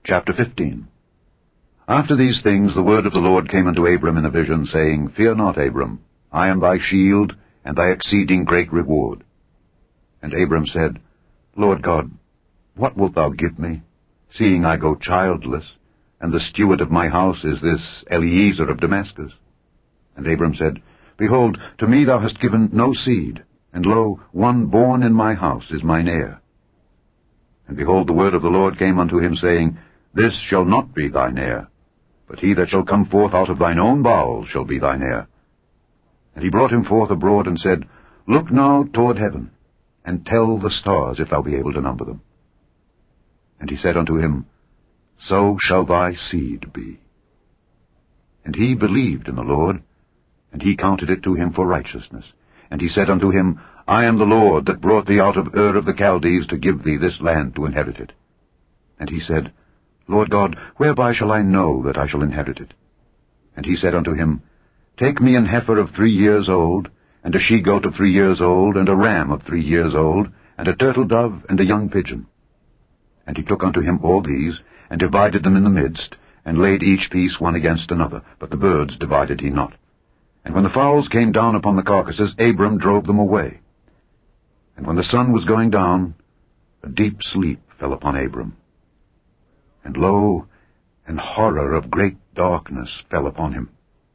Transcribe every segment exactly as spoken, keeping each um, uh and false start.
Chapter fifteen. After these things the word of the Lord came unto Abram in a vision, saying, Fear not, Abram, I am thy shield, and thy exceeding great reward. And Abram said, Lord God, what wilt thou give me, seeing I go childless, and the steward of my house is this Eliezer of Damascus? And Abram said, Behold, to me thou hast given no seed, and lo, one born in my house is mine heir. And behold, the word of the Lord came unto him, saying, This shall not be thine heir, but he that shall come forth out of thine own bowels shall be thine heir. And he brought him forth abroad, and said, Look now toward heaven, and tell the stars, if thou be able to number them. And he said unto him, So shall thy seed be. And he believed in the Lord, and he counted it to him for righteousness. And he said unto him, I am the Lord that brought thee out of Ur of the Chaldees to give thee this land to inherit it. And he said, Lord God, whereby shall I know that I shall inherit it? And he said unto him, Take me an heifer of three years old, and a she-goat of three years old, and a ram of three years old, and a turtle-dove, and a young pigeon. And he took unto him all these, and divided them in the midst, and laid each piece one against another, but the birds divided he not. And when the fowls came down upon the carcasses, Abram drove them away. And when the sun was going down, a deep sleep fell upon Abram. And lo, an horror of great darkness fell upon him.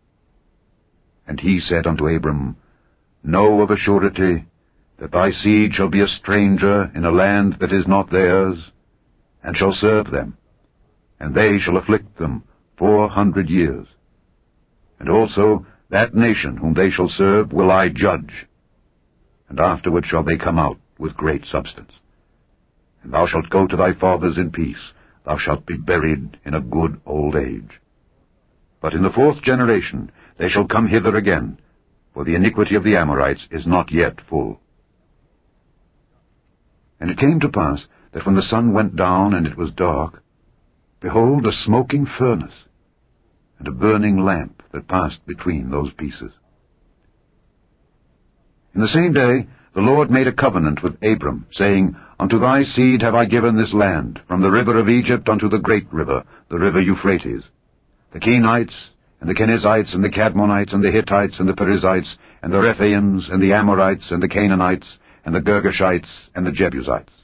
And he said unto Abram, Know of a surety that thy seed shall be a stranger in a land that is not theirs, and shall serve them, and they shall afflict them four hundred years. And also that nation whom they shall serve will I judge, and afterward shall they come out with great substance. And thou shalt go to thy fathers in peace, thou shalt be buried in a good old age. But in the fourth generation they shall come hither again, for the iniquity of the Amorites is not yet full. And it came to pass that when the sun went down and it was dark, behold, a smoking furnace, and a burning lamp that passed between those pieces. In the same day the Lord made a covenant with Abram, saying, Unto thy seed have I given this land, from the river of Egypt unto the great river, the river Euphrates, the Kenites, and the Kenizzites, and the Cadmonites, and the Hittites, and the Perizzites, and the Rephaims, and the Amorites, and the Canaanites, and the Girgashites, and the Jebusites.